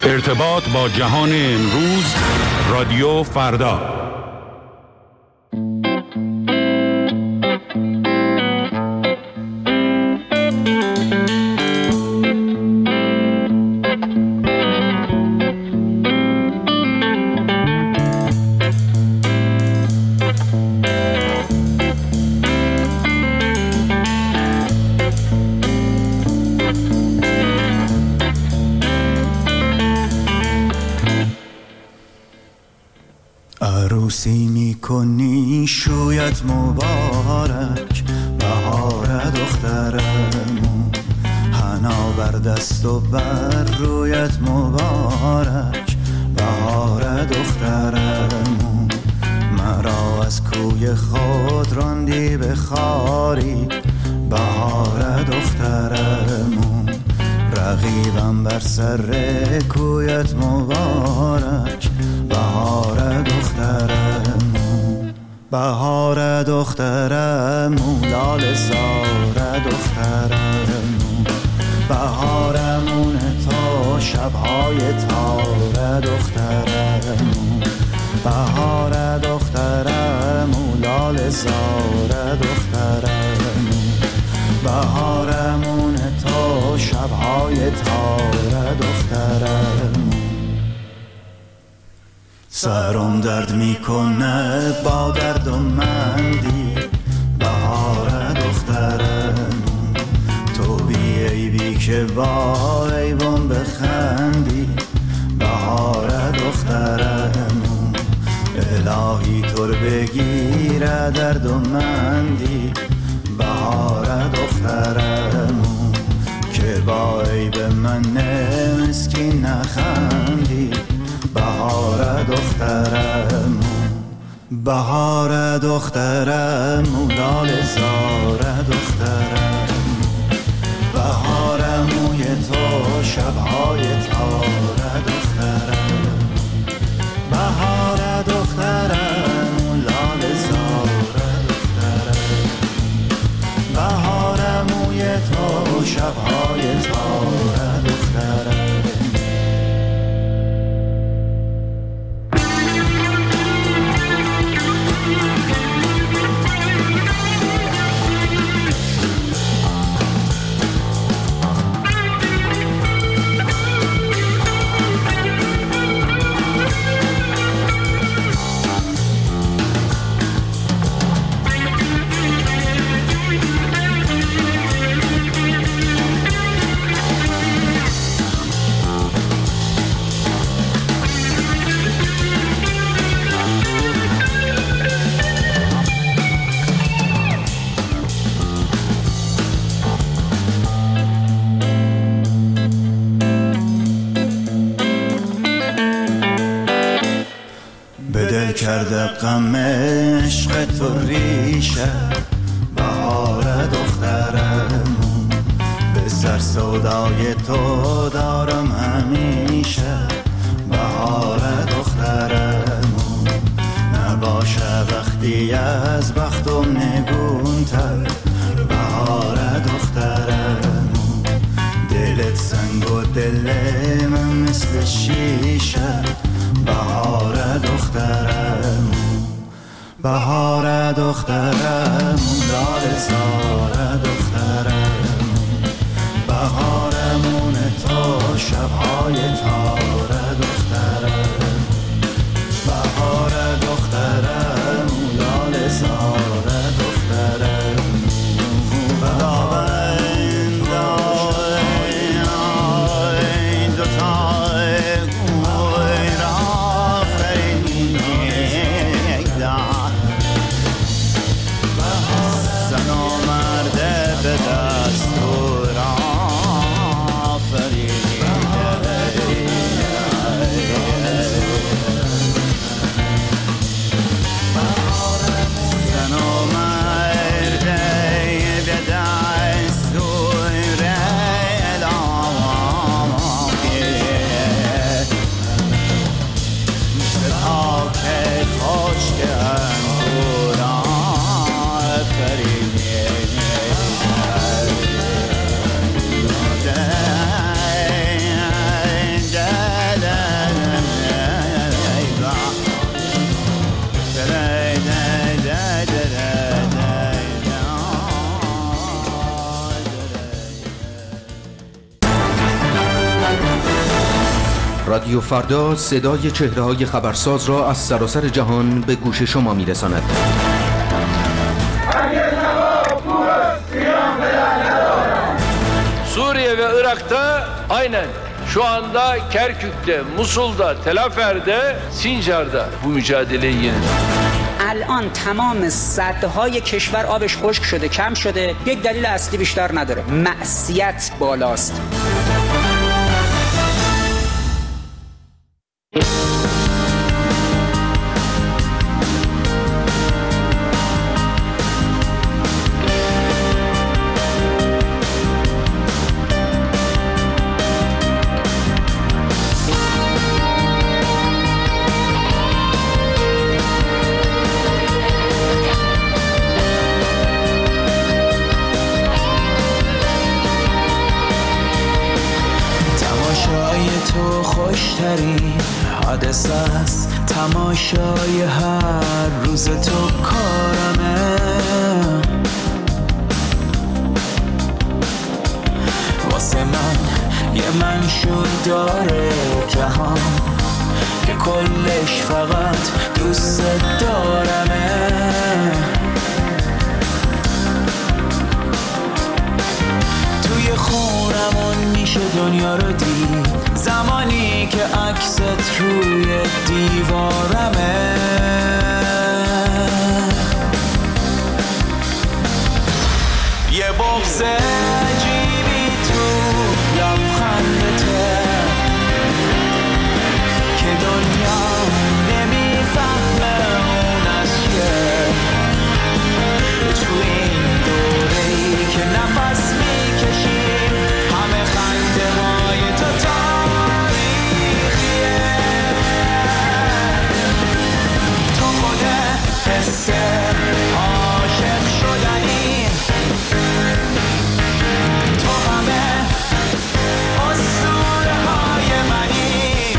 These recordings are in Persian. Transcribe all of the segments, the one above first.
ارتباط با جهان امروز، رادیو فردا. عروسی میکنی شویت مبارک، بهار دخترمون، حنا بر دست و بر رویت مبارک، بهار دخترمون. مرا از کوی خود راندی به خاری، بهار دخترمون. رقیبم بر سر کویت مبارک، بهار دخترمون. بهار دخترمون، لاله زار دخترمون. بهارمون تا شبهای تار دخترمون. بهار دخترمون، لاله زار دخترمون. بهارمون تا شبهای تار دخترمون. سرم درد میکنه با درد و مندی، بهار دخترمون. تو بی عیبی که با عیبم بخندی، بهار دخترمون. الهی طور بگیره درد و مندی، بهار دخترمون. که با عیب من مسکین نخندی، بهار دخترمون. بهار دخترمون، لاله زار دخترمون. بهارموی تو شبهای تار دخترمون. بهار دخترمون، لاله زار دخترمون. بهارموی تو شبهای تار دخترمون. کرده غم عشق تو ریشه، بهار دخترمون. به سر سودای تو دارم همیشه، بهار دخترمون. نباشه وقتی از بختم نگونتر، بهار دخترمون. دلت سنگ و دل من مثل شیشه، بهار دخترمون. بهار دخترمون، لاله زار دخترمون. بهارمون تا شبهای تار دخترمون. بهار دخترمون، لاله زار دخترمون. رادیو فردا صدای چهره‌های خبرساز را از سراسر جهان به guşe شما می‌رساند. Suriye ve Irak'ta aynen şu anda Kerkük'te, Musul'da, Tel Afer'de, Sincar'da bu mücadeleyi yeniyor. الان تمام سدهای کشور آبش خشک شده، کم شده. یک دلیل اصلی بیشتر نداره، معصیت بالاست. حادثه است تماشای هر روز تو کارمه، واسه من یه منشور داره جهان که کلش فقط دوست دارمه. توی خونمون میشه دنیا رو دید زمانی که عکست روی دیوارمه. یه بغض عجیبی تو لبخندته که دنیا نمیفهمه اون از چیه. تو این دوره‌ای که نفس میکشیم همه خنده های تو تاریخیه. تو خود حس عاشق شدنی، تو همه اسطوره های منی.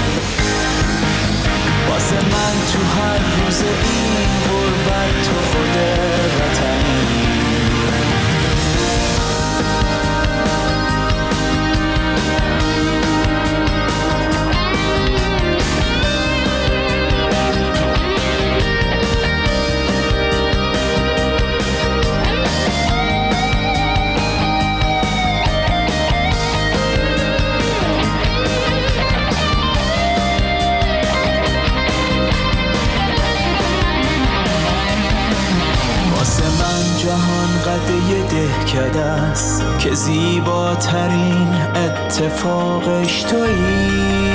واسه من تو هر روز این غربت تو خود وطنی. جهان قده دهکده است که زیباترین اتفاقش تویی.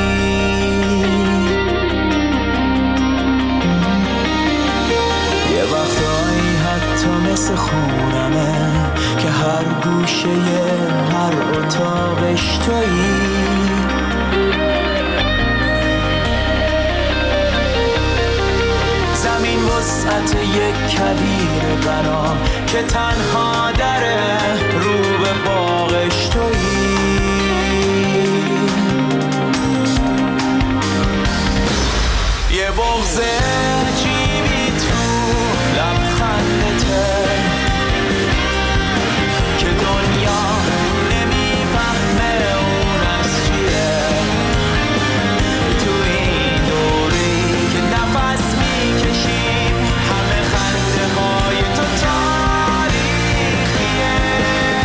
یه وقتایی حتی مثل خونمه که هر گوشه هر اتاقش تویی. زمین وسعت یک کویر بنا که تنها دره رو به باغش تویی. یه بغض عجیبی تو لبخندته که دنیا نمیفهمه اون از چیه. تو این دوری که نفس میکشیم همه خنده های تو تاریخیه.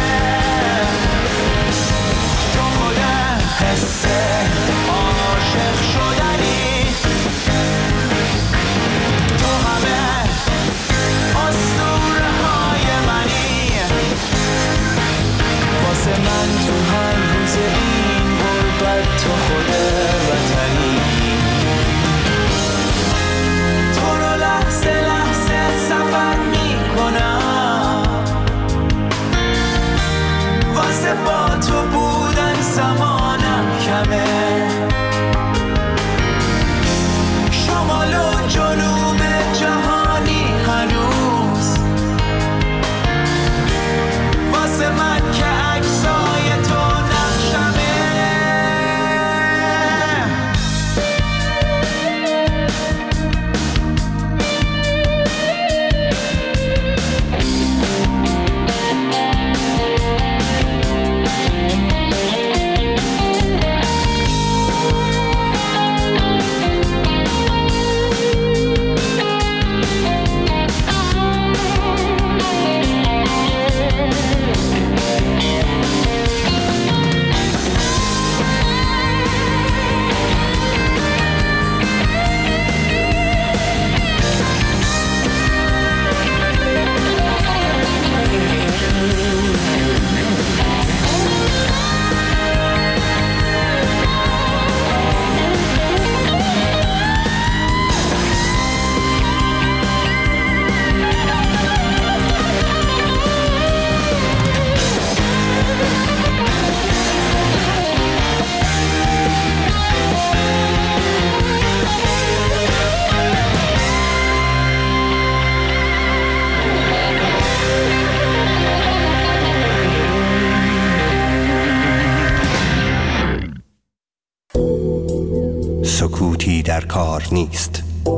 سکوتی در کار نیست.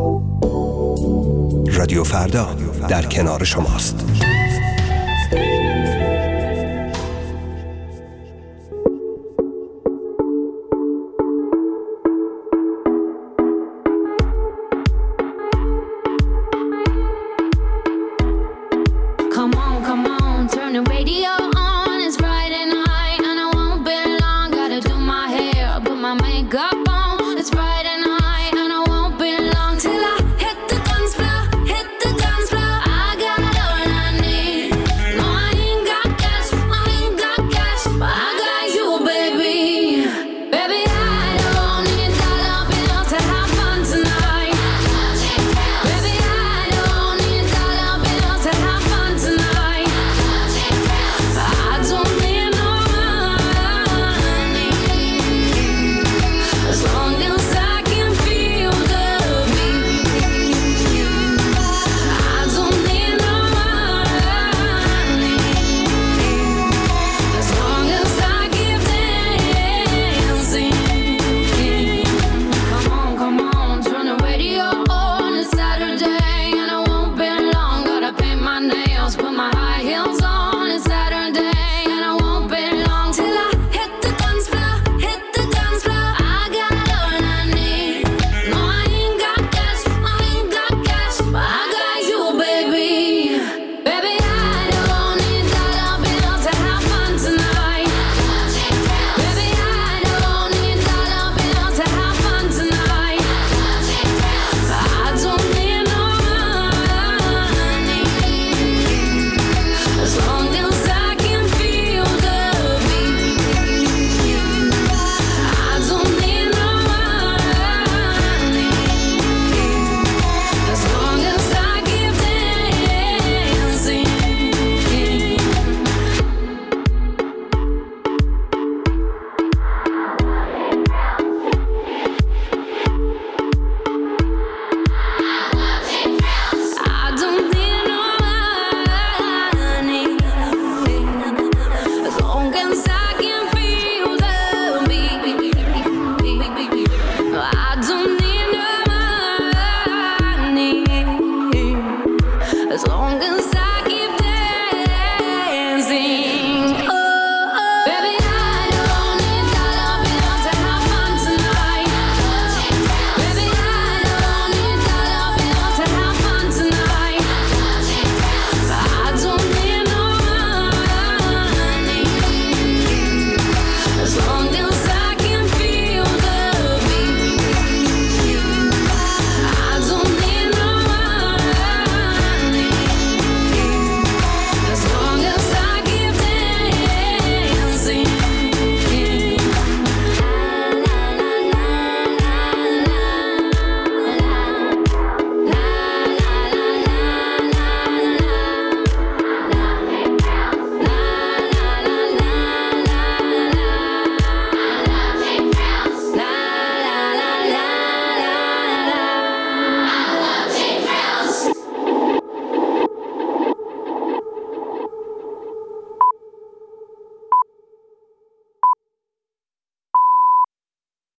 رادیو فردا در کنار شماست. Makeup on, it's Friday night.